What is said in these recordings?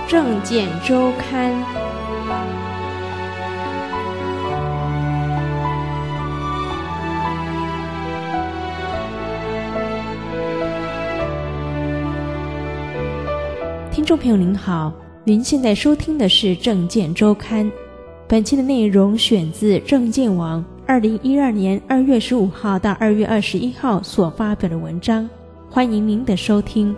政见周刊》。听众朋友您好，您现在收听的是《政见周刊》，本期的内容选自政见网2012年2月15号到2月21号所发表的文章，欢迎您的收听。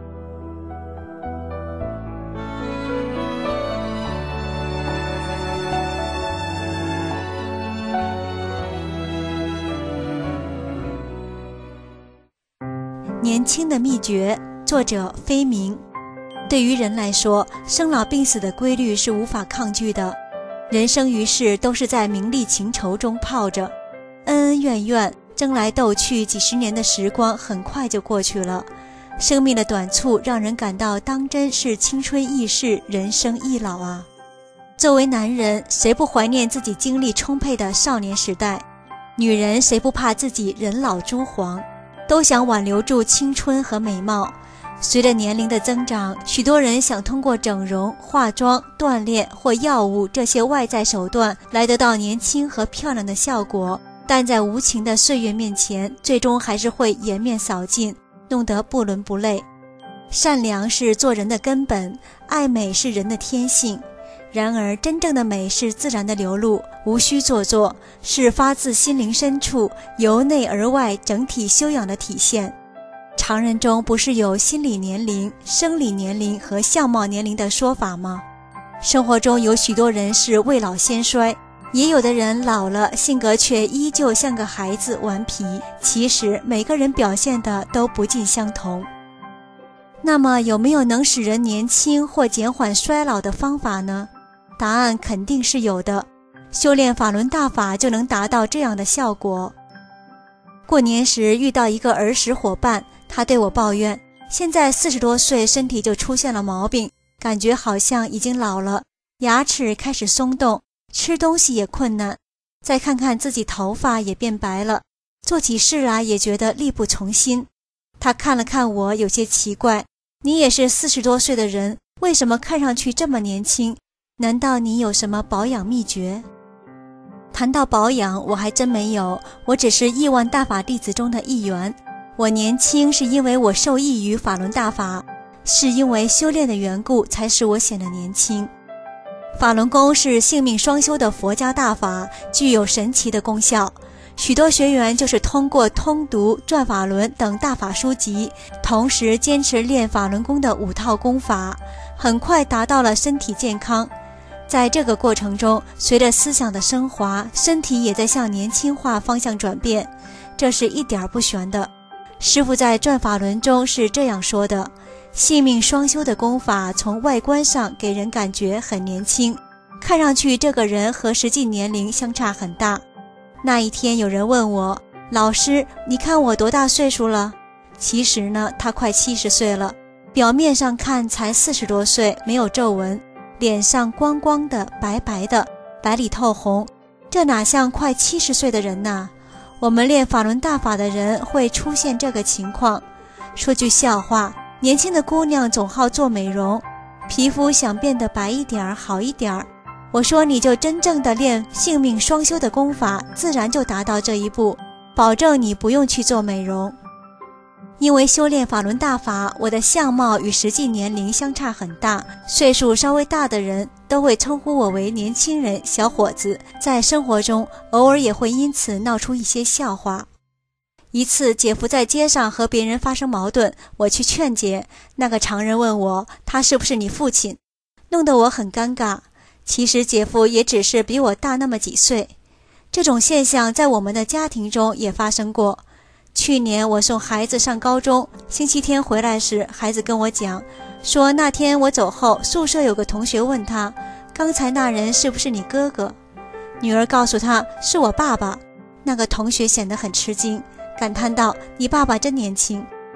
年轻的秘诀，作者飞明。对于人来说，生老病死的规律是无法抗拒的，人生于世都是在名利情仇中泡着，恩恩怨怨，争来斗去，几十年的时光很快就过去了。生命的短促让人感到当真是青春易逝，人生易老啊。作为男人，谁不怀念自己精力充沛的少年时代？女人谁不怕自己人老珠黄？都想挽留住青春和美貌。随着年龄的增长，许多人想通过整容、化妆、锻炼或药物这些外在手段来得到年轻和漂亮的效果，但在无情的岁月面前，最终还是会颜面扫尽，弄得不伦不类。善良是做人的根本，爱美是人的天性。然而真正的美是自然的流露，无需做作，是发自心灵深处，由内而外整体修养的体现。常人中不是有心理年龄、生理年龄和相貌年龄的说法吗？生活中有许多人是未老先衰，也有的人老了，性格却依旧像个孩子顽皮。其实每个人表现的都不尽相同。那么有没有能使人年轻或减缓衰老的方法呢？答案肯定是有的，修炼法轮大法就能达到这样的效果。过年时遇到一个儿时伙伴，他对我抱怨，现在40多岁身体就出现了毛病，感觉好像已经老了，牙齿开始松动，吃东西也困难，再看看自己头发也变白了，做起事来也觉得力不从心。他看了看我，有些奇怪，你也是40多岁的人，为什么看上去这么年轻？难道你有什么保养秘诀？谈到保养，我还真没有，我只是亿万大法弟子中的一员。我年轻是因为我受益于法轮大法，是因为修炼的缘故才使我显得年轻。法轮功是性命双修的佛家大法，具有神奇的功效。许多学员就是通过通读转法轮等大法书籍，同时坚持练法轮功的5套功法，很快达到了身体健康。在这个过程中，随着思想的升华，身体也在向年轻化方向转变，这是一点不玄的。师父在转法轮中是这样说的，性命双修的功法从外观上给人感觉很年轻，看上去这个人和实际年龄相差很大。那一天有人问我，老师，你看我多大岁数了？其实呢，他快70岁了，表面上看才40多岁，没有皱纹，脸上光光的白白的，白里透红，这哪像快70岁的人呐？我们练法轮大法的人会出现这个情况。说句笑话，年轻的姑娘总好做美容，皮肤想变得白一点好一点，我说你就真正的练性命双修的功法，自然就达到这一步，保证你不用去做美容。因为修炼法轮大法，我的相貌与实际年龄相差很大，岁数稍微大的人都会称呼我为年轻人、小伙子，在生活中偶尔也会因此闹出一些笑话。一次姐夫在街上和别人发生矛盾，我去劝解，那个常人问我，他是不是你父亲？弄得我很尴尬。其实姐夫也只是比我大那么几岁。这种现象在我们的家庭中也发生过。去年我送孩子上高中，星期天回来时，孩子跟我讲，说那天我走后，宿舍有个同学问他，刚才那人是不是你哥哥？女儿告诉他，是我爸爸。那个同学显得很吃惊，感叹道，你爸爸真年轻。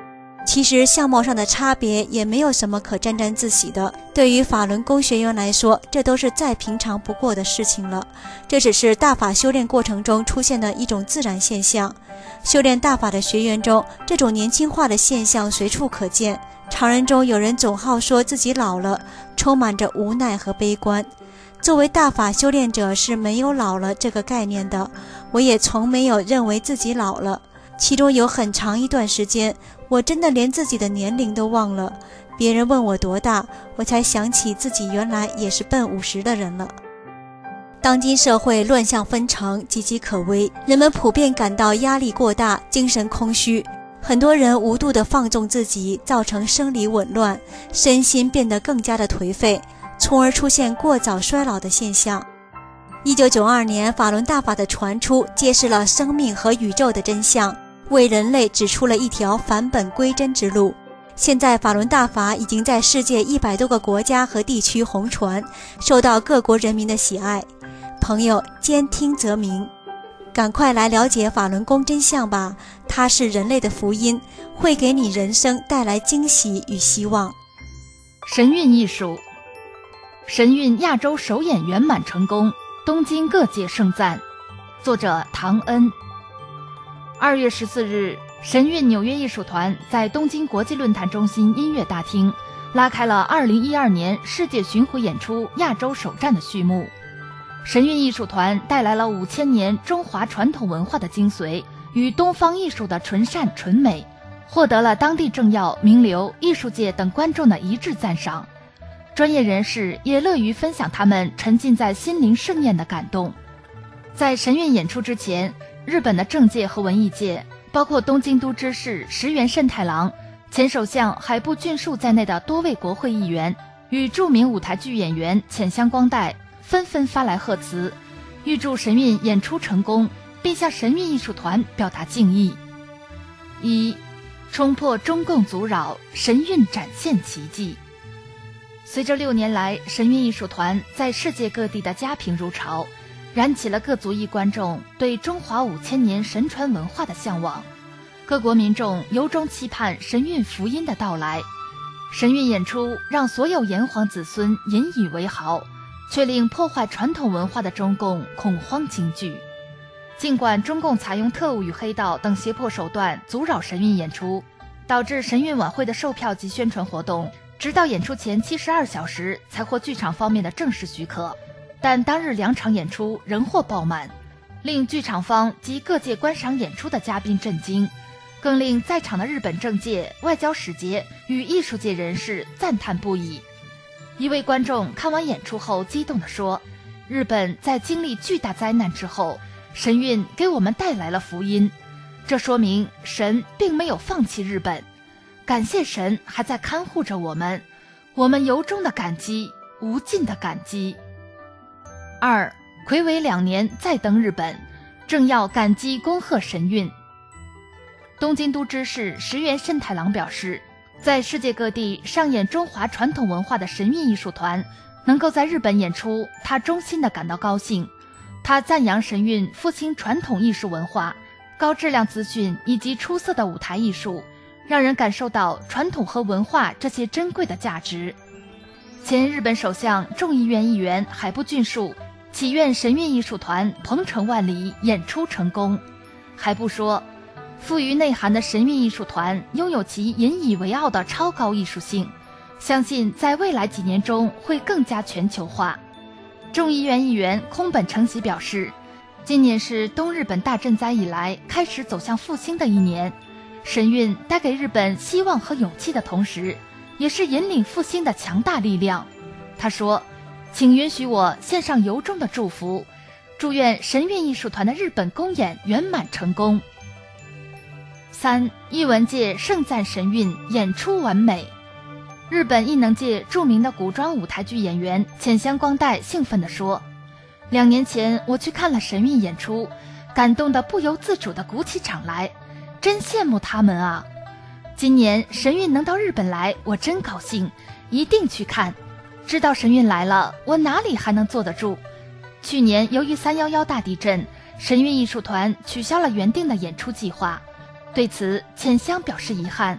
其实相貌上的差别也没有什么可沾沾自喜的，对于法轮功学员来说，这都是再平常不过的事情了。这只是大法修炼过程中出现的一种自然现象。修炼大法的学员中，这种年轻化的现象随处可见。常人中有人总好说自己老了，充满着无奈和悲观。作为大法修炼者是没有老了这个概念的，我也从没有认为自己老了。其中有很长一段时间，我真的连自己的年龄都忘了。别人问我多大，我才想起自己原来也是奔50的人了。当今社会乱象纷呈，岌岌可危，人们普遍感到压力过大，精神空虚。很多人无度地放纵自己，造成生理紊乱，身心变得更加的颓废，从而出现过早衰老的现象。1992年，法轮大法的传出，揭示了生命和宇宙的真相，为人类指出了一条返本归真之路。现在法轮大法已经在世界100多个国家和地区红传，受到各国人民的喜爱。朋友，兼听则明，赶快来了解法轮功真相吧，它是人类的福音，会给你人生带来惊喜与希望。 神韵艺术，神韵亚洲首演圆满成功，东京各界盛赞。作者唐恩。2月14日，神韵纽约艺术团在东京国际论坛中心音乐大厅拉开了2012年世界巡回演出亚洲首站的序幕。神韵艺术团带来了5000年中华传统文化的精髓与东方艺术的纯善纯美，获得了当地政要、名流、艺术界等观众的一致赞赏。专业人士也乐于分享他们沉浸在心灵盛宴的感动。在神韵演出之前，日本的政界和文艺界，包括东京都知事石原慎太郎、前首相海部俊树在内的多位国会议员与著名舞台剧演员浅香光代纷纷发来贺词，预祝神韵演出成功，并向神韵艺术团表达敬意。1. 冲破中共阻扰，神韵展现奇迹。随着6年来神韵艺术团在世界各地的家贫如潮，燃起了各族裔观众对中华5000年神传文化的向往，各国民众由衷期盼神韵福音的到来。神韵演出让所有炎黄子孙引以为豪，却令破坏传统文化的中共恐慌惊惧。尽管中共采用特务与黑道等胁迫手段阻扰神韵演出，导致神韵晚会的售票及宣传活动直到演出前72小时才获剧场方面的正式许可，但当日2场演出仍获爆满，令剧场方及各界观赏演出的嘉宾震惊，更令在场的日本政界、外交使节与艺术界人士赞叹不已。一位观众看完演出后激动地说，日本在经历巨大灾难之后，神韵给我们带来了福音，这说明神并没有放弃日本，感谢神还在看护着我们，我们由衷的感激，无尽的感激。2. 睽违2年再登日本，正要感激恭贺神韵。东京都知事石原慎太郎表示，在世界各地上演中华传统文化的神韵艺术团能够在日本演出，他衷心地感到高兴。他赞扬神韵复兴传统艺术文化、高质量资讯以及出色的舞台艺术，让人感受到传统和文化这些珍贵的价值。前日本首相众议院议员海部俊树祈愿神韵艺术团鹏程万里，演出成功。海部说，富于内涵的神韵艺术团拥有其引以为傲的超高艺术性，相信在未来几年中会更加全球化。众议院议员空本诚喜表示，今年是东日本大震灾以来开始走向复兴的一年，神韵带给日本希望和勇气的同时，也是引领复兴的强大力量。他说，请允许我献上由衷的祝福，祝愿神韵艺术团的日本公演圆满成功。3. 艺文界盛赞神韵演出完美。日本艺能界著名的古装舞台剧演员浅香光代兴奋地说，2年前我去看了神韵演出，感动得不由自主地鼓起掌来，真羡慕他们啊！今年神韵能到日本来，我真高兴，一定去看。知道神韵来了，我哪里还能坐得住？去年由于311大地震，神韵艺术团取消了原定的演出计划，对此浅香表示遗憾。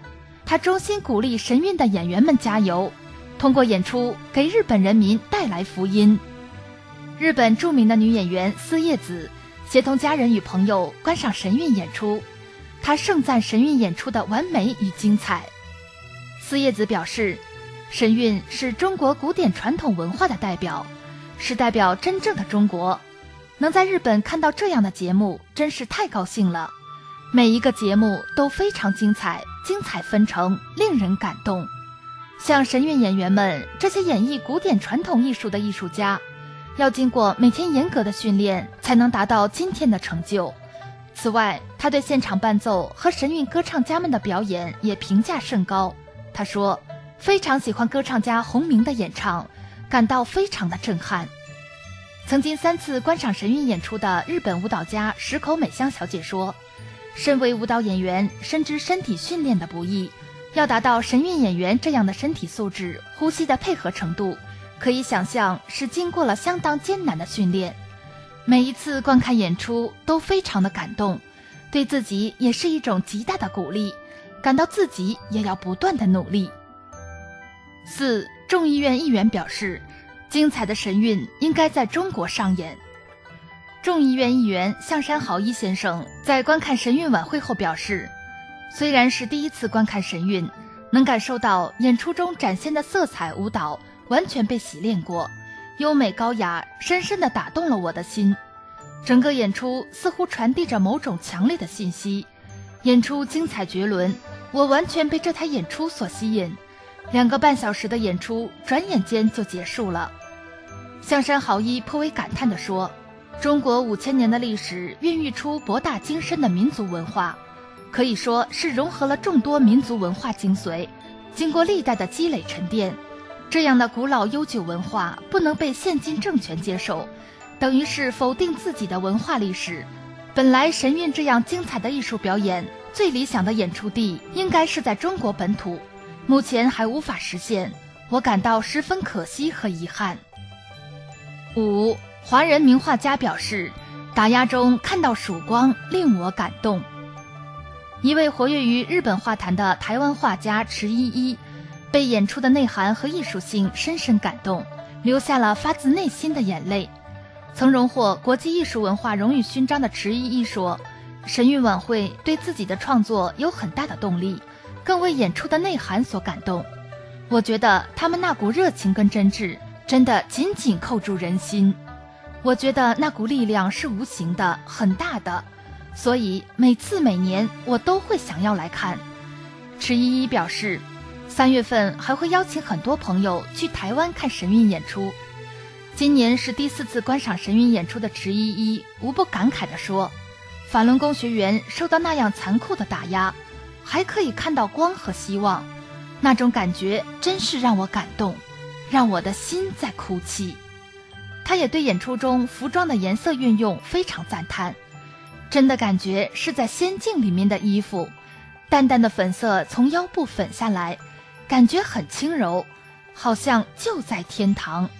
他衷心鼓励神韵的演员们加油，通过演出给日本人民带来福音。日本著名的女演员丝叶子协同家人与朋友观赏神韵演出，她盛赞神韵演出的完美与精彩。丝叶子表示，神韵是中国古典传统文化的代表，是代表真正的中国。能在日本看到这样的节目，真是太高兴了。每一个节目都非常精彩，精彩纷呈，令人感动。像神韵演员们这些演绎古典传统艺术的艺术家，要经过每天严格的训练，才能达到今天的成就。此外，他对现场伴奏和神韵歌唱家们的表演也评价甚高。他说，非常喜欢歌唱家洪明的演唱，感到非常的震撼。曾经3次观赏神韵演出的日本舞蹈家石口美香小姐说，身为舞蹈演员，深知身体训练的不易，要达到神韵演员这样的身体素质、呼吸的配合程度，可以想象是经过了相当艰难的训练。每一次观看演出都非常的感动，对自己也是一种极大的鼓励，感到自己也要不断的努力。4. 众议院议员表示，精彩的神韵应该在中国上演。众议院议员向山豪一先生在观看神韵晚会后表示，虽然是第一次观看神韵，能感受到演出中展现的色彩舞蹈完全被洗练过，优美高雅，深深地打动了我的心。整个演出似乎传递着某种强烈的信息，演出精彩绝伦，我完全被这台演出所吸引。2个半小时的演出转眼间就结束了。向山豪一颇为感叹地说，中国5000年的历史孕育出博大精深的民族文化，可以说是融合了众多民族文化精髓，经过历代的积累沉淀，这样的古老悠久文化不能被现今政权接受，等于是否定自己的文化历史。本来神韵这样精彩的艺术表演，最理想的演出地应该是在中国本土，目前还无法实现，我感到十分可惜和遗憾。5. 华人名画家表示，打压中看到曙光令我感动。一位活跃于日本画坛的台湾画家池一一，被演出的内涵和艺术性深深感动，流下了发自内心的眼泪。曾荣获国际艺术文化荣誉勋章的池一一说，神韵晚会对自己的创作有很大的动力，更为演出的内涵所感动。我觉得他们那股热情跟真挚真的紧紧扣住人心，我觉得那股力量是无形的，很大的，所以每年我都会想要来看。池一一表示，3月份还会邀请很多朋友去台湾看神韵演出。今年是第4次观赏神韵演出的池一一无不感慨地说，法轮功学员受到那样残酷的打压，还可以看到光和希望，那种感觉真是让我感动，让我的心在哭泣。他也对演出中服装的颜色运用非常赞叹，真的感觉是在仙境里面的衣服，淡淡的粉色从腰部粉下来，感觉很轻柔，好像就在天堂。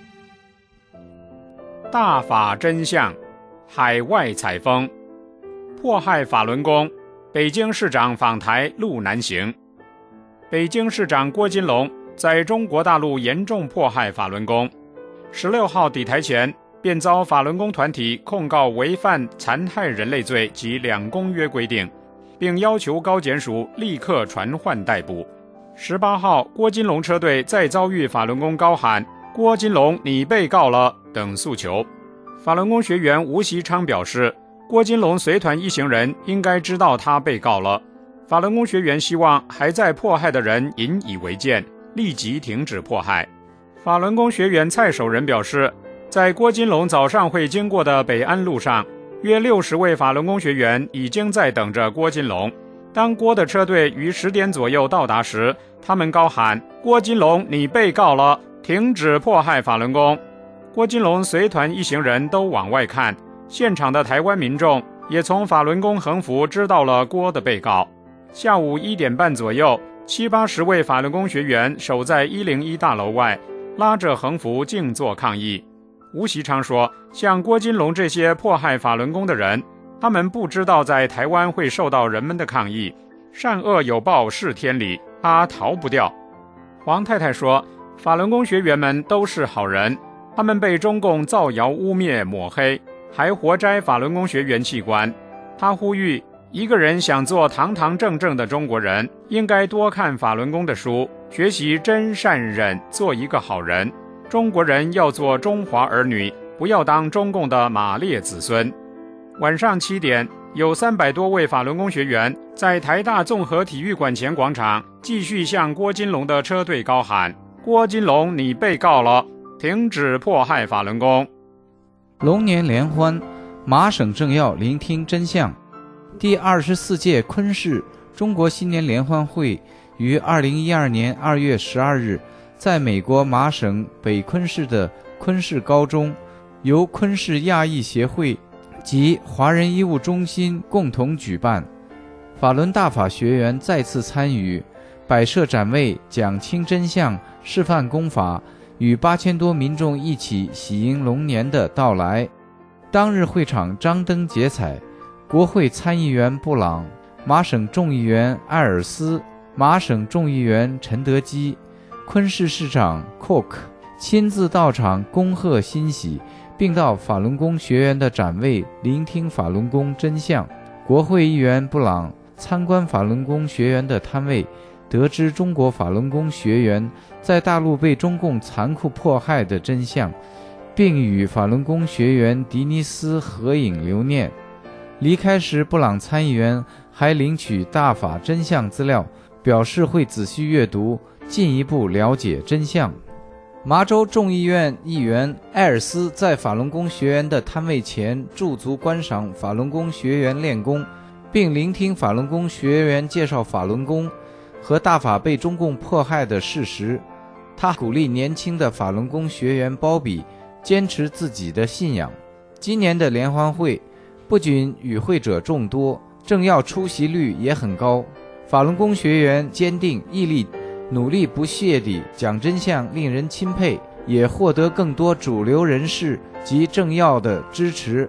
大法真相，海外采风，迫害法轮功，北京市长访台路难行。北京市长郭金龙在中国大陆严重迫害法轮功，16号抵台前便遭法轮功团体控告违反残害人类罪及2公约规定，并要求高检署立刻传唤逮捕。18号，郭金龙车队再遭遇法轮功高喊“郭金龙，你被告了”等诉求。法轮功学员吴锡昌表示，郭金龙随团一行人应该知道他被告了。法轮功学员希望还在迫害的人引以为戒，立即停止迫害。法轮功学员蔡守仁表示，在郭金龙早上会经过的北安路上，约60位法轮功学员已经在等着郭金龙。当郭的车队于10点左右到达时，他们高喊“郭金龙，你被告了，停止迫害法轮功”。郭金龙随团一行人都往外看，现场的台湾民众也从法轮功横幅知道了郭的被告。下午1点半左右，70、80位法轮功学员守在101大楼外，拉着横幅静坐抗议。吴锡昌说，像郭金龙这些迫害法轮功的人，他们不知道在台湾会受到人们的抗议， 善恶有报是天理，他逃不掉。黄太太说，法轮功学员们都是好人，他们被中共造谣污蔑抹黑，还活摘法轮功学员器官。他呼吁一个人想做堂堂正正的中国人，应该多看法轮功的书，学习真善忍，做一个好人。中国人要做中华儿女，不要当中共的马列子孙。晚上7点，有300多位法轮功学员在台大综合体育馆前广场继续向郭金龙的车队高喊：郭金龙，你被告了，停止迫害法轮功。 龙年联欢，麻省政要聆听真相。第24届昆士中国新年联欢会于2012年2月12日在美国麻省北昆士的昆士高中，由昆士亚裔协会及华人医务中心共同举办。法轮大法学员再次参与，摆设展位，讲清真相，示范功法，与8000多民众一起喜迎龙年的到来。当日会场张灯结彩，国会参议员布朗、麻省众议员艾尔斯、麻省众议员陈德基、昆士市长 Cook 亲自到场恭贺欣喜，并到法轮功学员的展位聆听法轮功真相。国会议员布朗参观法轮功学员的摊位，得知中国法轮功学员在大陆被中共残酷迫害的真相，并与法轮功学员迪尼斯合影留念。离开时，布朗参议员还领取大法真相资料，表示会仔细阅读，进一步了解真相。麻州众议院议员艾尔斯在法轮功学员的摊位前驻足观赏法轮功学员练功，并聆听法轮功学员介绍法轮功和大法被中共迫害的事实。他鼓励年轻的法轮功学员包比坚持自己的信仰。今年的联欢会不仅与会者众多，政要出席率也很高。法轮功学员坚定毅力，努力不懈地讲真相，令人钦佩，也获得更多主流人士及政要的支持。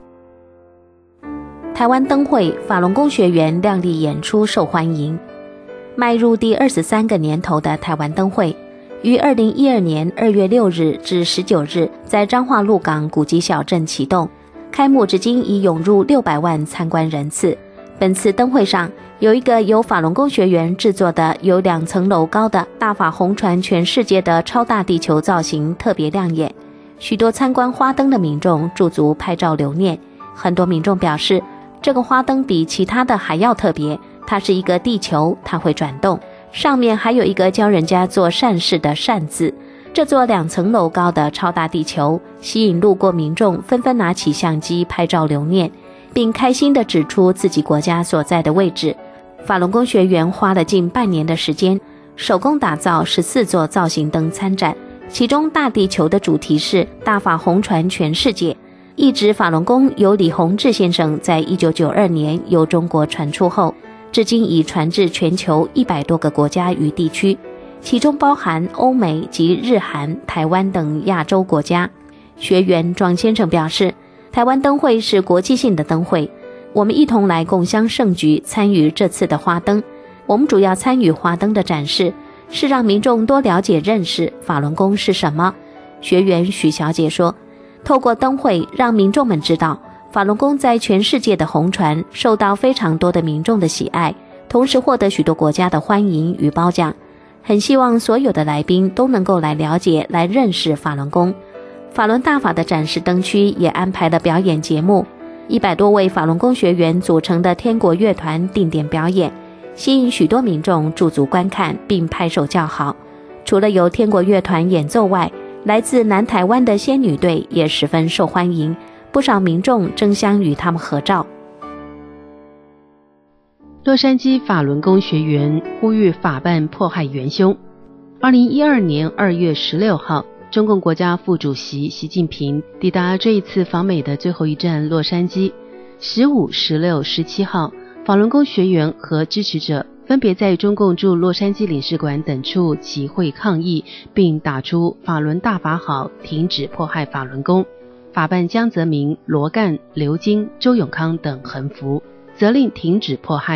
台湾灯会法轮功学员亮丽演出受欢迎。迈入第23个年头的台湾灯会，于2012年2月6日至19日在彰化鹿港古迹小镇启动，开幕至今已涌入600万参观人次。本次灯会上有一个由法轮功学员制作的有2层楼高的大法红传全世界的超大地球造型特别亮眼，许多参观花灯的民众驻足拍照留念。很多民众表示，这个花灯比其他的还要特别，它是一个地球，它会转动，上面还有一个教人家做善事的善字。这座2层楼高的超大地球吸引路过民众纷纷拿起相机拍照留念，并开心地指出自己国家所在的位置。法轮功学员花了近半年的时间，手工打造14座造型灯参展，其中大地球的主题是大法红传全世界。一指法轮功由李洪志先生在1992年由中国传出后，至今已传至全球100多个国家与地区，其中包含欧美及日韩、台湾等亚洲国家。学员庄先生表示，台湾灯会是国际性的灯会，我们一同来共襄盛举，参与这次的花灯。我们主要参与花灯的展示，是让民众多了解认识法轮功是什么。学员许小姐说，透过灯会让民众们知道，法轮功在全世界的红传受到非常多的民众的喜爱，同时获得许多国家的欢迎与褒奖。很希望所有的来宾都能够来了解、来认识法轮功。法轮大法的展示灯区也安排了表演节目，100多位法轮功学员组成的天国乐团定点表演，吸引许多民众驻足观看并拍手叫好。除了由天国乐团演奏外，来自南台湾的仙女队也十分受欢迎，不少民众争相与他们合照。 洛杉矶法轮功学员呼吁法办迫害元凶。2012年2月16号，中共国家副主席习近平抵达这一次访美的最后一站洛杉矶。15、16、17号，法轮功学员和支持者分别在中共驻洛杉矶领事馆等处集会抗议，并打出法轮大法好，停止迫害法轮功。法办江泽民、罗干、刘金、周永康等横幅，责令停止迫害，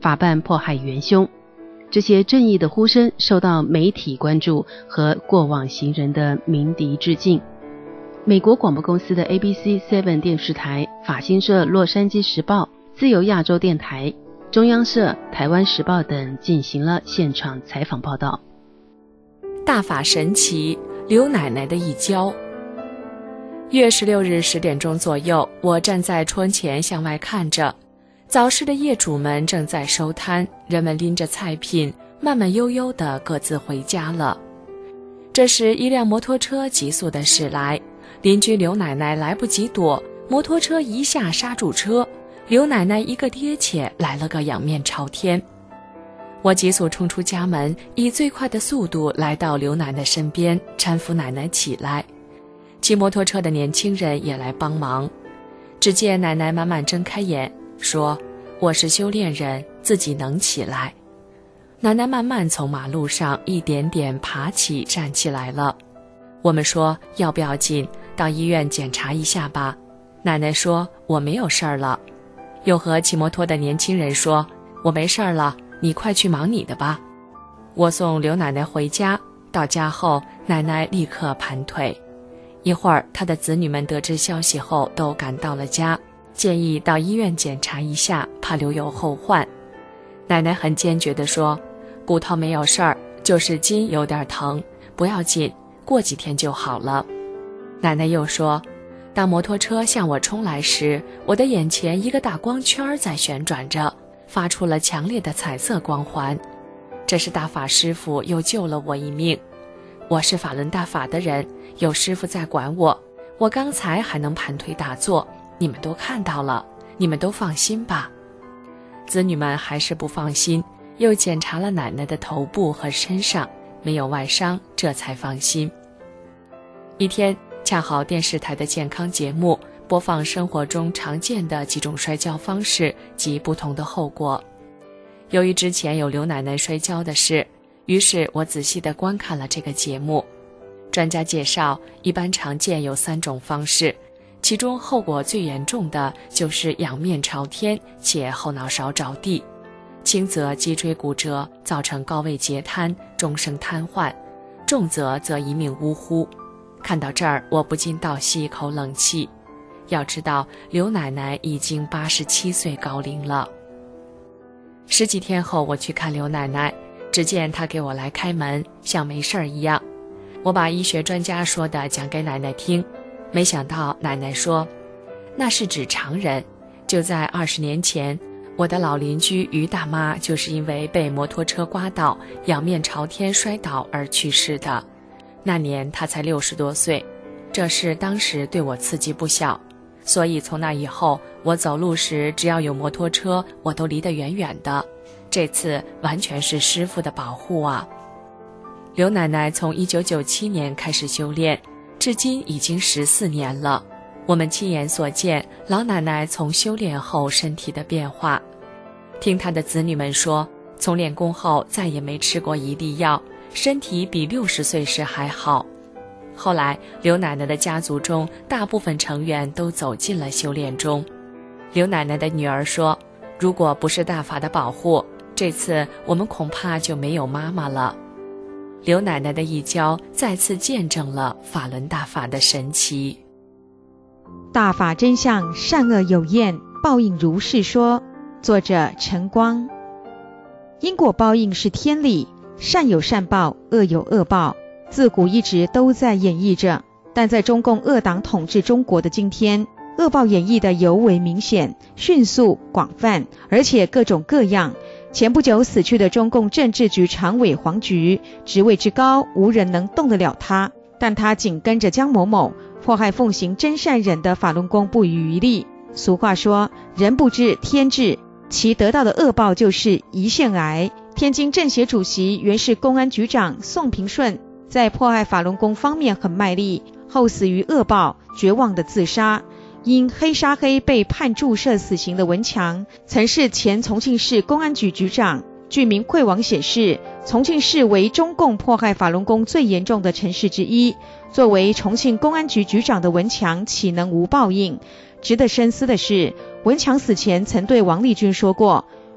法办迫害元凶。这些正义的呼声受到媒体关注和过往行人的鸣笛致敬。美国广播公司的 ABC7 电视台、法新社洛杉矶时报、自由亚洲电台、中央社、台湾时报等进行了现场采访报道。 大法神奇，刘奶奶的一跤。1月16日10点钟左右，我站在窗前向外看着，早市的业主们正在收摊，人们拎着菜品慢慢悠悠地各自回家了。这时一辆摩托车急速地驶来，邻居刘奶奶来不及躲，摩托车一下刹住车，刘奶奶一个趔趄来了个仰面朝天。我急速冲出家门，以最快的速度来到刘奶奶身边，搀扶奶奶起来。骑摩托车的年轻人也来帮忙。只见奶奶慢慢睁开眼，说：“我是修炼人，自己能起来。”奶奶慢慢从马路上一点点爬起，站起来了。我们说要不要紧，到医院检查一下吧。奶奶说：“我没有事儿了。”又和骑摩托的年轻人说：“我没事儿了，你快去忙你的吧。”我送刘奶奶回家，到家后奶奶立刻盘腿。一会儿她的子女们得知消息后都赶到了家，建议到医院检查一下，怕留有后患。奶奶很坚决地说：“骨头没有事儿，就是筋有点疼，不要紧，过几天就好了。”奶奶又说：“当摩托车向我冲来时，我的眼前一个大光圈在旋转着，发出了强烈的彩色光环。这是大法师父又救了我一命。我是法轮大法的人，有师父在管我，我刚才还能盘腿打坐，你们都看到了，你们都放心吧。”子女们还是不放心，又检查了奶奶的头部和身上，没有外伤，这才放心。一天，恰好电视台的健康节目播放生活中常见的几种摔跤方式及不同的后果。由于之前有刘奶奶摔跤的事，于是我仔细地观看了这个节目。专家介绍，一般常见有3种方式，其中后果最严重的就是仰面朝天且后脑勺着地，轻则脊椎骨折，造成高位截瘫，终生瘫痪，重则一命呜呼。看到这儿，我不禁倒吸一口冷气。要知道，刘奶奶已经87岁高龄了。10几天后，我去看刘奶奶，只见她给我来开门，像没事儿一样。我把医学专家说的讲给奶奶听，没想到奶奶说，那是指常人。就在20年前，我的老邻居于大妈就是因为被摩托车刮到，仰面朝天摔倒而去世的。那年她才60多岁，这事当时对我刺激不小，所以从那以后，我走路时只要有摩托车，我都离得远远的。这次完全是师父的保护啊！刘奶奶从1997年开始修炼，至今已经14年了。我们亲眼所见老奶奶从修炼后身体的变化。听她的子女们说，从练功后再也没吃过一粒药，身体比60岁时还好。后来刘奶奶的家族中大部分成员都走进了修炼中。刘奶奶的女儿说，如果不是大法的保护，这次我们恐怕就没有妈妈了。刘奶奶的一跤再次见证了法轮大法的神奇。 大法真相，善恶有验，报应如是说。作者陈光。因果报应是天理，善有善报，恶有恶报，自古一直都在演绎着。但在中共恶党统治中国的今天，恶报演绎的尤为明显、迅速、广泛，而且各种各样。前不久死去的中共政治局常委黄菊，职位之高，无人能动得了他，但他紧跟着江某某，迫害奉行真善忍的法轮功不遗余力。俗话说，人不知天知，其得到的恶报就是胰腺癌。天津政协主席原是公安局长宋平顺，在迫害法轮功方面很卖力，后死于恶报，绝望的自杀。因黑杀黑被判注射死刑的文强，曾是前重庆市公安局局长。据民馈网显示，重庆市为中共迫害法轮功最严重的城市之一。作为重庆公安局局长的文强，岂能无报应？值得深思的是，文强死前曾对王立军说过，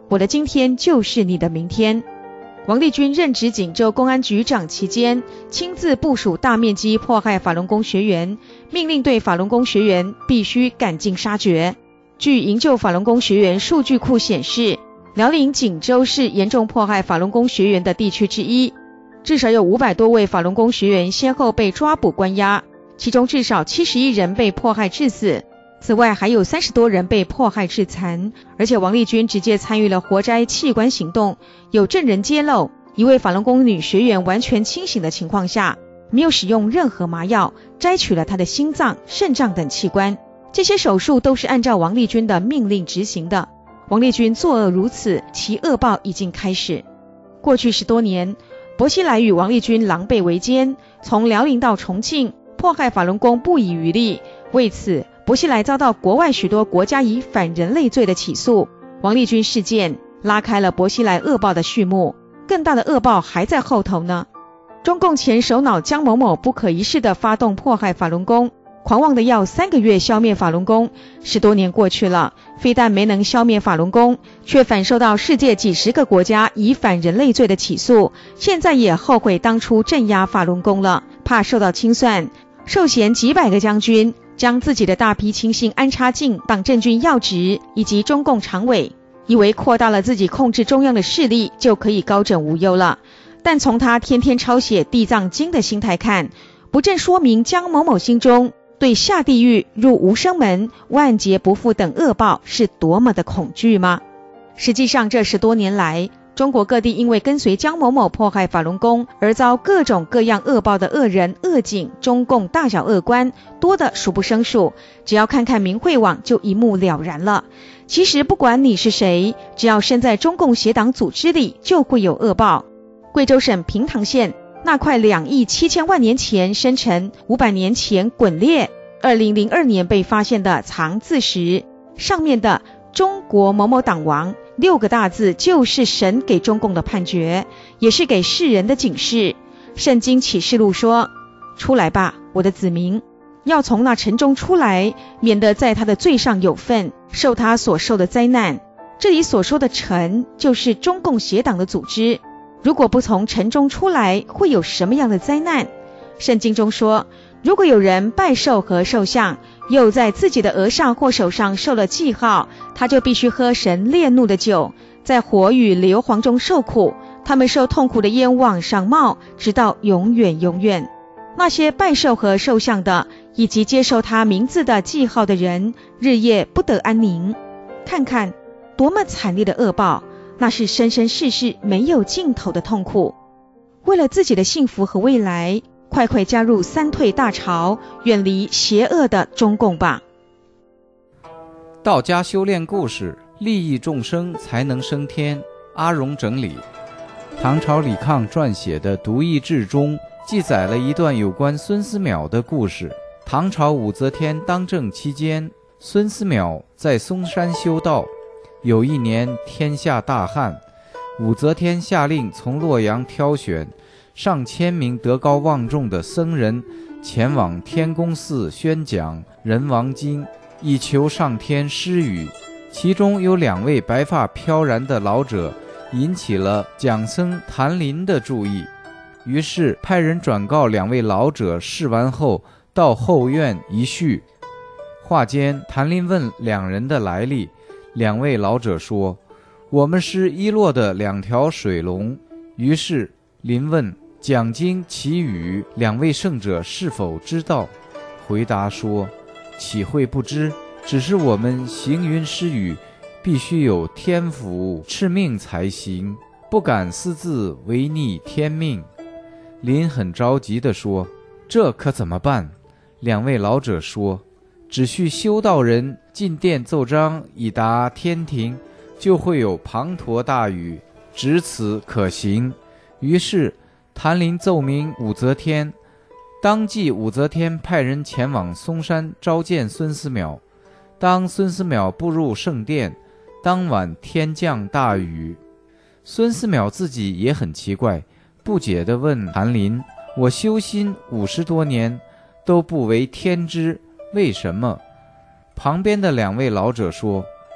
我的今天就是你的明天。王立军任职锦州公安局长期间，亲自部署大面积迫害法轮功学员，命令对法轮功学员必须赶尽杀绝。据营救法轮功学员数据库显示，辽宁锦州是严重迫害法轮功学员的地区之一，至少有500多位法轮功学员先后被抓捕关押，其中至少71人被迫害致死，此外还有30多人被迫害致残。而且王立军直接参与了活摘器官行动，有证人揭露，一位法轮功女学员完全清醒的情况下，没有使用任何麻药，摘取了她的心脏、肾脏等器官，这些手术都是按照王立军的命令执行的。王立军作恶如此，其恶报已经开始。过去10多年，薄熙来与王立军狼狈为奸，从辽宁到重庆，迫害法轮功不遗余力。为此，薄熙来遭到国外许多国家以反人类罪的起诉。王立军事件拉开了薄熙来恶报的序幕，更大的恶报还在后头呢。中共前首脑江某某不可一世地发动迫害法轮功，狂妄的要3个月消灭法轮功。10多年过去了，非但没能消灭法轮功，却反受到世界几10个国家以反人类罪的起诉，现在也后悔当初镇压法轮功了，怕受到清算，授衔几百个将军，将自己的大批亲信安插进党政军要职以及中共常委，以为扩大了自己控制中央的势力就可以高枕无忧了。但从他天天抄写地藏经的心态看，不正说明江某某心中对下地狱、入无声门、万劫不复等恶报是多么的恐惧吗？实际上这10多年来，中国各地因为跟随江某某迫害法轮功而遭各种各样恶报的恶人恶警、中共大小恶官多得数不胜数，只要看看明慧网就一目了然了。其实不管你是谁，只要身在中共邪党组织里，就会有恶报。贵州省平塘县那块2亿7千万年前生成、500年前滚裂、2002年被发现的藏字石，上面的中国某某党王6个大字就是神给中共的判决，也是给世人的警示。圣经启示录说，出来吧，我的子民，要从那城中出来，免得在他的罪上有份，受他所受的灾难。这里所说的城就是中共邪党的组织，如果不从城中出来，会有什么样的灾难？圣经中说，如果有人拜兽和兽像，又在自己的额上或手上受了记号，他就必须喝神烈怒的酒，在火与硫磺中受苦，他们受痛苦的烟往上冒，直到永远永远。那些拜兽和兽像的，以及接受他名字的记号的人，日夜不得安宁。看看多么惨烈的恶报，那是生生世世没有尽头的痛苦。为了自己的幸福和未来，快快加入三退大潮，远离邪恶的中共吧。 道家修炼故事，利益众生才能升天。阿荣整理。唐朝李抗撰写的《独异志》中记载了一段有关孙思邈的故事。唐朝武则天当政期间，孙思邈在嵩山修道。有一年天下大旱，武则天下令从洛阳挑选上千名德高望重的僧人前往天宫寺宣讲人王经，以求上天施雨。其中有2位白发飘然的老者引起了讲僧谭林的注意，于是派人转告2位老者试完后到后院一叙。话间，谭林问2人的来历，2位老者说，我们是伊洛的2条水龙。于是林问讲经祈雨2位圣者是否知道？回答说，岂会不知，只是我们行云施雨必须有天福敕命才行，不敢私自违逆天命。林很着急地说，这可怎么办？2位老者说，只需修道人进殿奏章以达天庭，就会有滂沱大雨，只此可行。于是谭林奏明武则天，当即武则天派人前往嵩山召见孙思邈。当孙思邈步入圣殿，当晚天降大雨。孙思邈自己也很奇怪，不解地问谭林，我修心50多年都不为天知，为什么？旁边的2位老者说，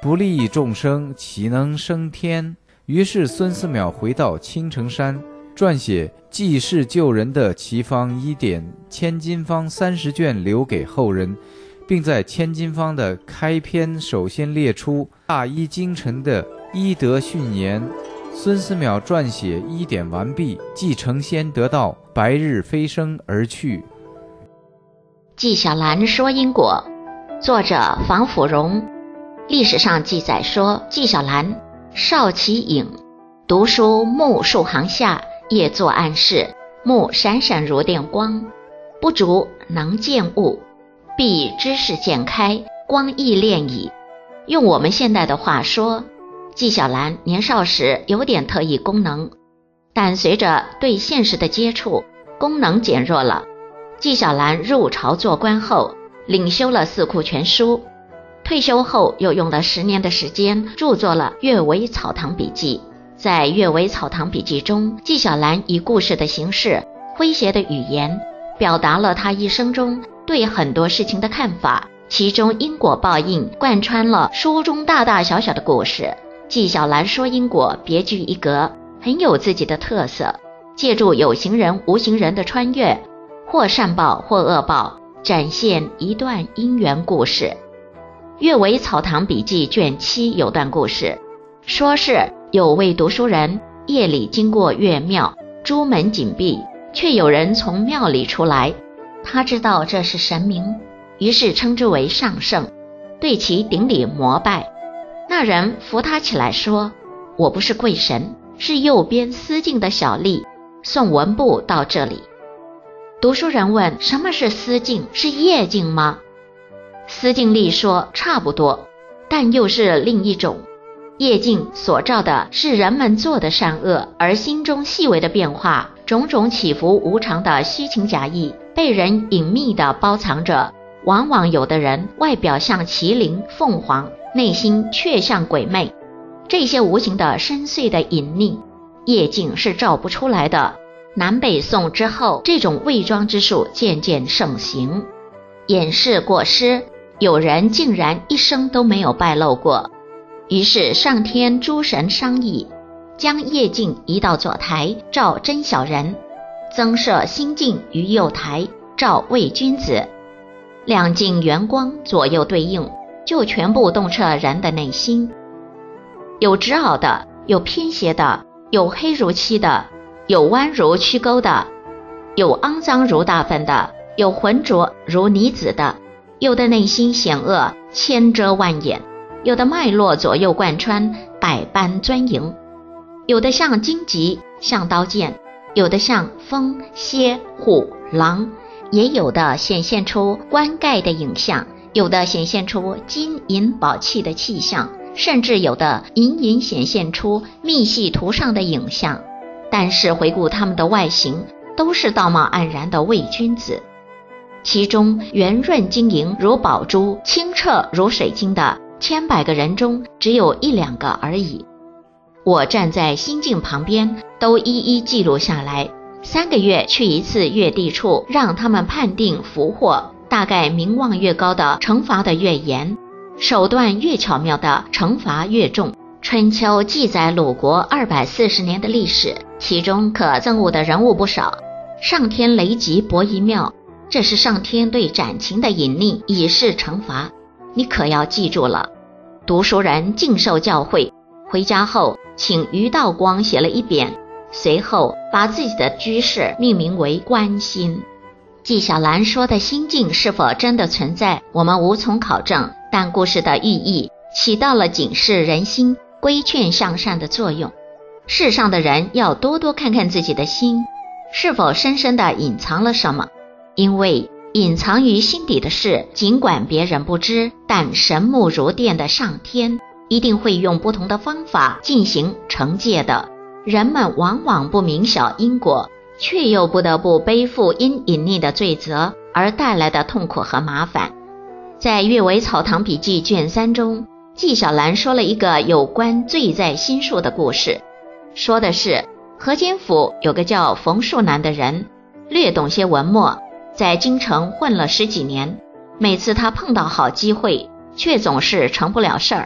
不利众生，岂能升天？于是孙思邈回到青城山，撰写济世救人的奇方医典千金方30卷留给后人，并在千金方的开篇首先列出大医精诚的医德训言。孙思邈撰写医典完毕，即成仙得道，白日飞升而去。 纪晓岚说因果，作者房辅荣。历史上记载说，纪晓岚少其隐，读书目数行下，夜作暗室，目闪闪如电光，不足能见物，必知识渐开，光亦练矣。用我们现代的话说，纪晓岚年少时有点特异功能，但随着对现实的接触，功能减弱了。纪晓岚入朝做官后，领修了四库全书，退休后又用了10年的时间著作了《阅微草堂笔记》。在《阅微草堂笔记》中，纪晓岚以故事的形式、诙谐的语言，表达了他一生中对很多事情的看法，其中因果报应贯穿了书中大大小小的故事。纪晓岚说因果别具一格，很有自己的特色，借助有形人无形人的穿越，或善报或恶报，展现一段因缘故事。阅微草堂笔记卷7有段故事，说是有位读书人夜里经过岳庙，朱门紧闭，却有人从庙里出来，他知道这是神明，于是称之为上圣，对其顶礼膜拜。那人扶他起来说，我不是贵神，是右边司境的小吏，送文部到这里。读书人问，什么是司境？是业境吗？司境吏说，差不多，但又是另一种。业境所照的是人们做的善恶，而心中细微的变化，种种起伏无常的虚情假意，被人隐秘地包藏着。往往有的人外表像麒麟凤凰，内心却像鬼魅。这些无形的深邃的隐匿，业境是照不出来的。南北宋之后，这种伪装之术渐渐盛行，掩饰过失，有人竟然一生都没有败露过。于是上天诸神商议，将业镜移到左台照真小人，增设心镜于右台照伪君子。两镜圆光左右对应，就全部洞彻人的内心。有直凹的，有偏斜的，有黑如漆的，有弯如曲钩的，有肮脏如大粪的，有浑浊如泥子的，有的内心险恶，千遮万掩，有的脉络左右贯穿，百般钻营，有的像荆棘，像刀剑，有的像风蝎虎狼，也有的显现出棺盖的影像，有的显现出金银宝器的气象，甚至有的隐隐显现出密系图上的影像。但是回顾他们的外形，都是道貌岸然的伪君子。其中圆润晶莹如宝珠，清澈如水晶的千百个人中，只有1-2个而已。我站在心镜旁边，都一一记录下来。3个月去一次阅地处，让他们判定福祸，大概名望越高的惩罚的越严，手段越巧妙的惩罚越重。春秋记载鲁国240年的历史，其中可憎恶的人物不少。上天雷击伯夷庙，这是上天对斩禽的隐匿，以示惩罚，你可要记住了。读书人尽受教诲，回家后请于道光写了一遍，随后把自己的居室命名为观心。纪晓岚说的心境是否真的存在，我们无从考证，但故事的寓意起到了警示人心、规劝向善的作用。世上的人要多多看看自己的心，是否深深地隐藏了什么，因为隐藏于心底的事，尽管别人不知，但神目如电的上天一定会用不同的方法进行惩戒的。人们往往不明晓因果，却又不得不背负因隐匿的罪责而带来的痛苦和麻烦。在《阅微草堂笔记》卷3中，纪晓岚说了一个有关罪在心术的故事，说的是河间府有个叫冯树南的人，略懂些文墨，在京城混了10几年，每次他碰到好机会，却总是成不了事儿。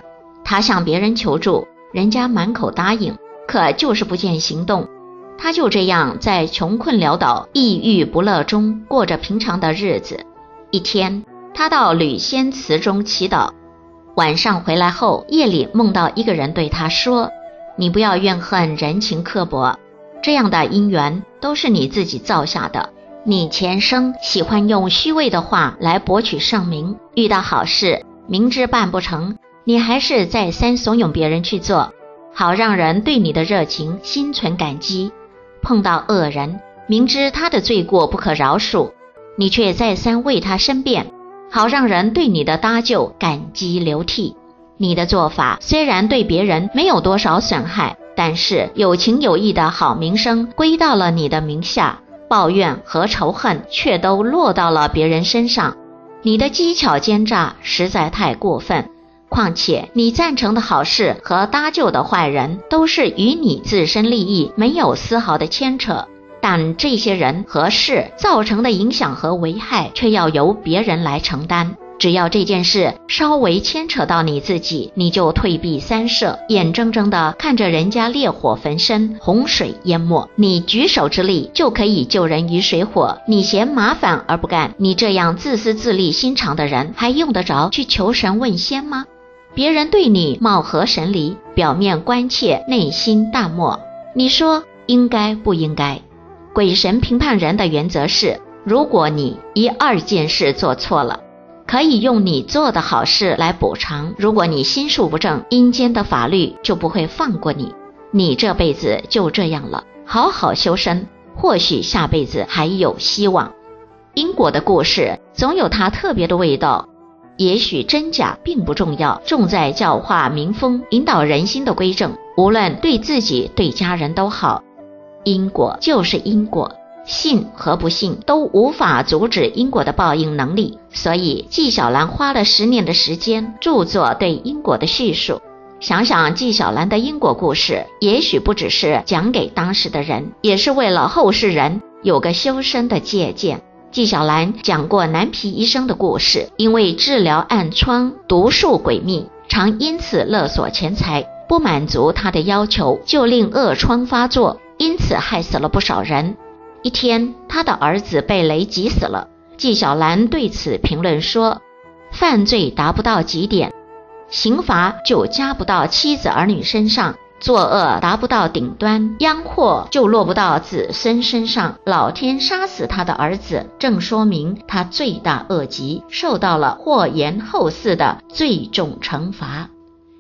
他向别人求助，人家满口答应，可就是不见行动。他就这样在穷困潦倒、抑郁不乐中过着平常的日子。一天，他到吕仙祠中祈祷，晚上回来后，夜里梦到一个人对他说：你不要怨恨人情刻薄，这样的因缘都是你自己造下的。你前生喜欢用虚伪的话来博取盛名，遇到好事明知办不成，你还是再三怂恿别人去做，好让人对你的热情心存感激。碰到恶人，明知他的罪过不可饶恕，你却再三为他申辩，好让人对你的搭救感激流涕。你的做法虽然对别人没有多少损害，但是有情有义的好名声归到了你的名下，抱怨和仇恨却都落到了别人身上。你的机巧奸诈实在太过分，况且你赞成的好事和搭救的坏人都是与你自身利益没有丝毫的牵扯，但这些人和事造成的影响和危害却要由别人来承担。只要这件事稍微牵扯到你自己，你就退避三舍，眼睁睁地看着人家烈火焚身，洪水淹没，你举手之力就可以救人于水火，你嫌麻烦而不干，你这样自私自利心肠的人还用得着去求神问仙吗？别人对你貌合神离，表面关切，内心淡漠，你说应该不应该？鬼神评判人的原则是，如果你一二件事做错了，可以用你做的好事来补偿，如果你心术不正，阴间的法律就不会放过你。你这辈子就这样了，好好修身，或许下辈子还有希望。因果的故事总有它特别的味道，也许真假并不重要，重在教化民风，引导人心的归正，无论对自己对家人都好。因果就是因果，信和不信都无法阻止因果的报应能力，所以纪晓岚花了10年的时间著作对因果的叙述。想想纪晓岚的因果故事，也许不只是讲给当时的人，也是为了后世人有个修身的借鉴。纪晓岚讲过南皮医生的故事，因为治疗暗疮毒术诡秘，常因此勒索钱财，不满足他的要求就令恶疮发作，因此害死了不少人。一天，他的儿子被雷击死了。纪晓岚对此评论说，犯罪达不到极点，刑罚就加不到妻子儿女身上，作恶达不到顶端，殃祸就落不到子孙身上，老天杀死他的儿子，正说明他罪大恶极，受到了祸延后嗣的最重惩罚。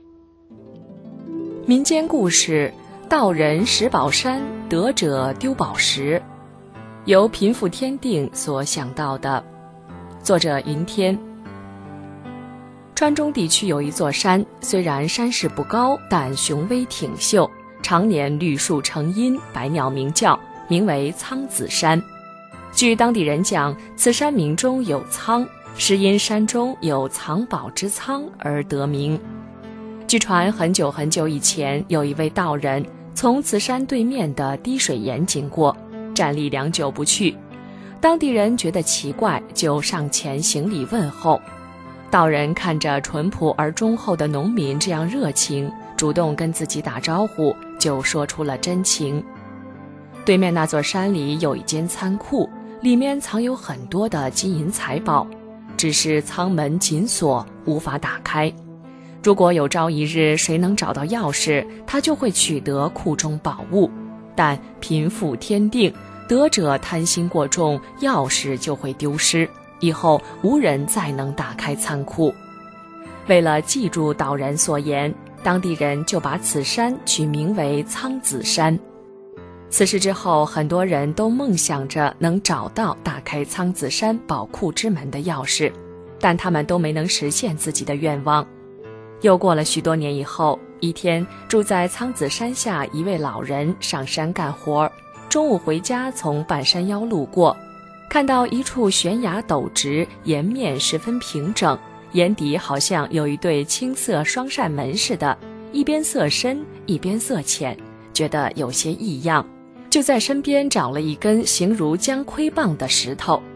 民间故事，道人拾宝山，得者丢宝石，由贫富天定所想到的。作者云天。川中地区有一座山，虽然山势不高，但雄威挺秀，常年绿树成荫，百鸟鸣叫，名为苍子山。据当地人讲，此山名中有苍，是因山中有藏宝之苍而得名。据传很久很久以前，有一位道人从此山对面的滴水岩经过，站立良久不去，当地人觉得奇怪，就上前行礼问候。道人看着淳朴而忠厚的农民这样热情，主动跟自己打招呼，就说出了真情。对面那座山里有一间仓库，里面藏有很多的金银财宝，只是仓门紧锁，无法打开。如果有朝一日谁能找到钥匙，他就会取得库中宝物，但贫富天定，得者贪心过重，钥匙就会丢失，以后无人再能打开仓库。为了记住道人所言，当地人就把此山取名为苍子山。此事之后，很多人都梦想着能找到打开苍子山宝库之门的钥匙，但他们都没能实现自己的愿望。又过了许多年以后，一天，住在苍子山下一位老人上山干活，中午回家，从半山腰路过，看到一处悬崖陡直，岩面十分平整，岩底好像有一对青色双扇门似的，一边色深，一边色浅，觉得有些异样，就在身边找了一根形如姜盔棒的石头，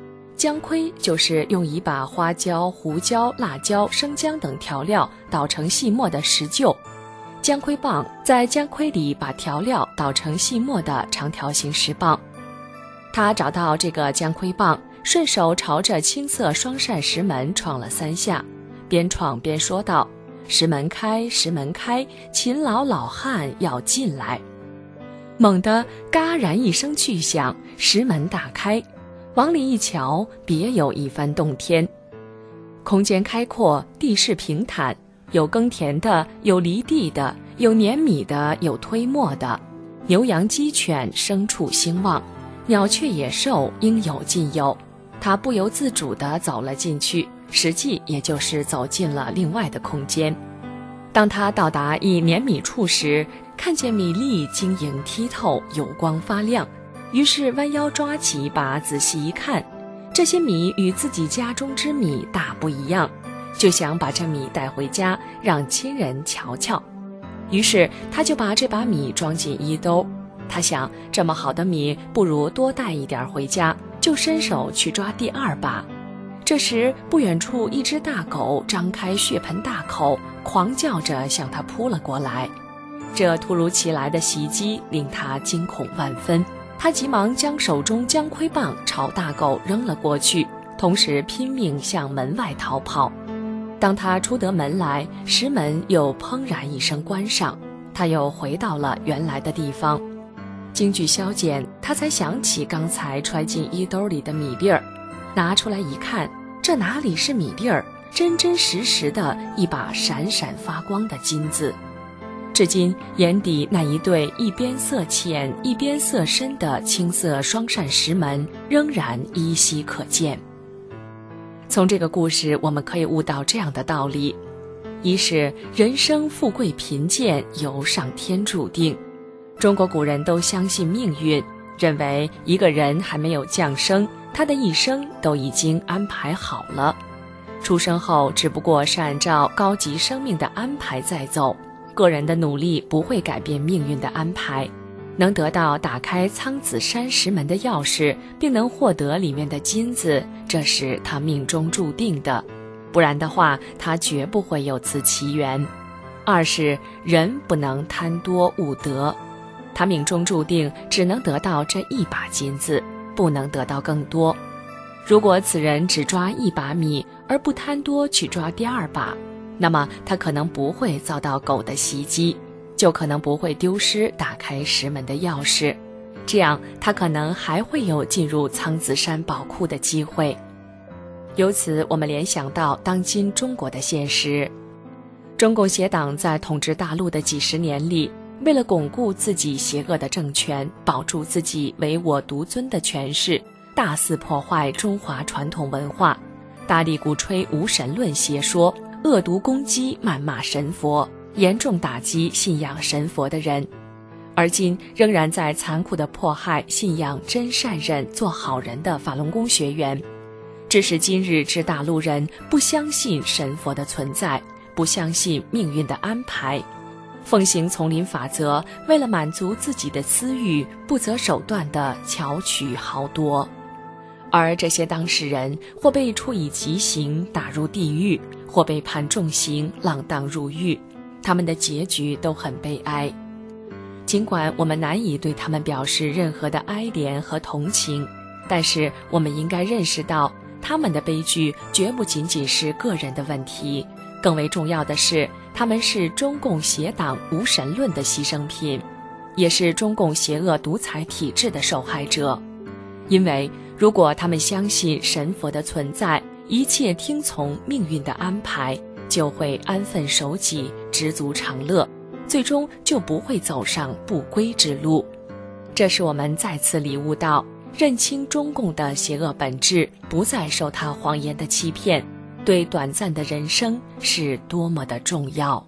姜盔就是用以把花椒、胡椒、辣椒、生姜等调料捣成细末的石臼。姜盔棒在姜盔里把调料捣成细末的长条形石棒。他找到这个姜盔棒，顺手朝着青色双扇石门闯了3下，边闯边说道：“石门开，石门开，勤劳老汉要进来。”猛地嘎然一声巨响，石门打开，往里一瞧，别有一番洞天。空间开阔，地势平坦，有耕田的，有犁地的，有碾米的，有推磨的，牛羊鸡犬牲畜兴旺，鸟雀野兽应有尽有。他不由自主地走了进去，实际也就是走进了另外的空间。当他到达一碾米处时，看见米粒晶莹剔透，油光发亮，于是弯腰抓起一把，仔细一看，这些米与自己家中之米大不一样，就想把这米带回家，让亲人瞧瞧。于是他就把这把米装进衣兜。他想，这么好的米，不如多带一点回家，就伸手去抓第2把。这时不远处一只大狗张开血盆大口，狂叫着向他扑了过来。这突如其来的袭击令他惊恐万分，他急忙将手中姜盔棒朝大狗扔了过去，同时拼命向门外逃跑。当他出得门来，石门又砰然一声关上，他又回到了原来的地方。惊惧消减，他才想起刚才揣进衣兜里的米粒儿，拿出来一看，这哪里是米粒儿，真真实实的一把闪闪发光的金子。至今眼底那一对一边色浅一边色深的青色双扇石门仍然依稀可见。从这个故事我们可以悟到这样的道理：一是人生富贵贫贱由上天注定，中国古人都相信命运，认为一个人还没有降生，他的一生都已经安排好了，出生后只不过是按照高级生命的安排在走，个人的努力不会改变命运的安排。能得到打开苍子山石门的钥匙，并能获得里面的金子，这是他命中注定的，不然的话他绝不会有此奇缘。二是人不能贪多误得，他命中注定只能得到这1把金子，不能得到更多。如果此人只抓1把米，而不贪多去抓第2把，那么他可能不会遭到狗的袭击，就可能不会丢失打开石门的钥匙，这样他可能还会有进入苍子山宝库的机会。由此我们联想到当今中国的现实，中共邪党在统治大陆的几十年里，为了巩固自己邪恶的政权，保住自己唯我独尊的权势，大肆破坏中华传统文化，大力鼓吹无神论邪说，恶毒攻击谩骂神佛，严重打击信仰神佛的人。而今仍然在残酷地迫害信仰真善忍做好人的法轮功学员，致使今日之大陆人不相信神佛的存在，不相信命运的安排，奉行丛林法则，为了满足自己的私欲，不择手段地巧取豪夺。而这些当事人或被处以极刑打入地狱，或被判重刑锒铛入狱，他们的结局都很悲哀。尽管我们难以对他们表示任何的哀怜和同情，但是我们应该认识到，他们的悲剧绝不仅仅是个人的问题，更为重要的是，他们是中共邪党无神论的牺牲品，也是中共邪恶独裁体制的受害者。因为如果他们相信神佛的存在，一切听从命运的安排，就会安分守己，知足常乐，最终就不会走上不归之路。这是我们再次领悟到，认清中共的邪恶本质，不再受他谎言的欺骗，对短暂的人生是多么的重要。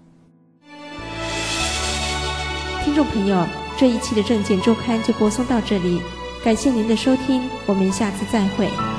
听众朋友，这一期的证件周刊就播送到这里，感谢您的收听，我们下次再会。